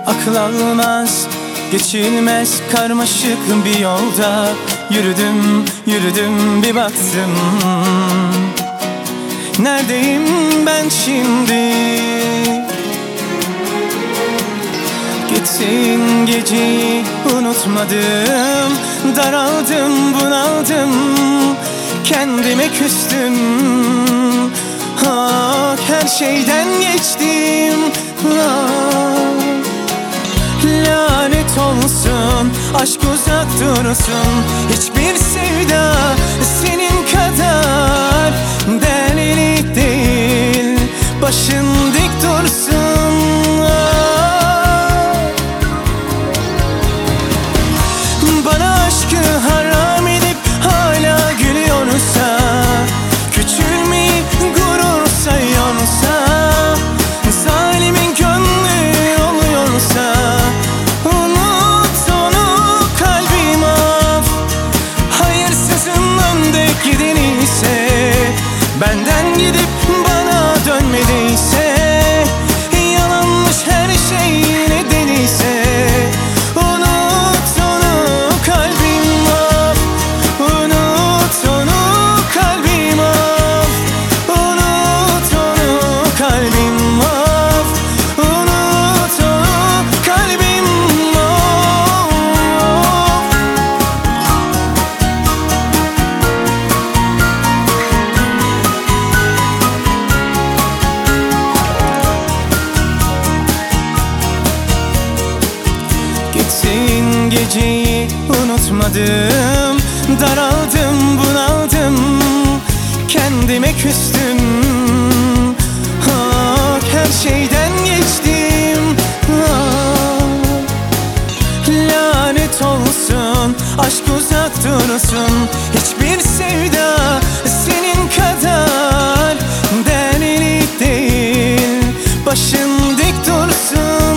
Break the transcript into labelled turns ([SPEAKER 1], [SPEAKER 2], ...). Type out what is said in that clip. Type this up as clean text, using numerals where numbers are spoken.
[SPEAKER 1] Akıl almaz, geçilmez karmaşık bir yolda yürüdüm, yürüdüm bir baktım. Neredeyim ben şimdi? Gitsin geceyi unutmadım. Daraldım, bunaldım, kendime küstüm. Ah, her şeyden geçtim. Ah, lanet olsun, aşk uzak dursun. Hiçbir sevda senin kadar değerli değil. Başın dik dursun. Bana aşkı haram edip hala gülüyorsa, küçülmeyi gurur sayıyorsa, zalimin gönlü oluyorsa, unut onu, kalbim af. Hayırsızın önde gideni ise, benden gidip bana dönmediyse, yalanmış her şey nedeniyse, unut onu, kalbim af. Unut onu, kalbim af. Unut onu, kalbim af. Unut onu, kalbim af. Gitsin geceyi unutmadım. Daraldım, bunaldım, kendime küstüm. Ah, her şeyden geçtim. Ah, lanet olsun, aşk uzak dursun. Hiçbir sevda senin kadar değerli değil. Başın dik dursun.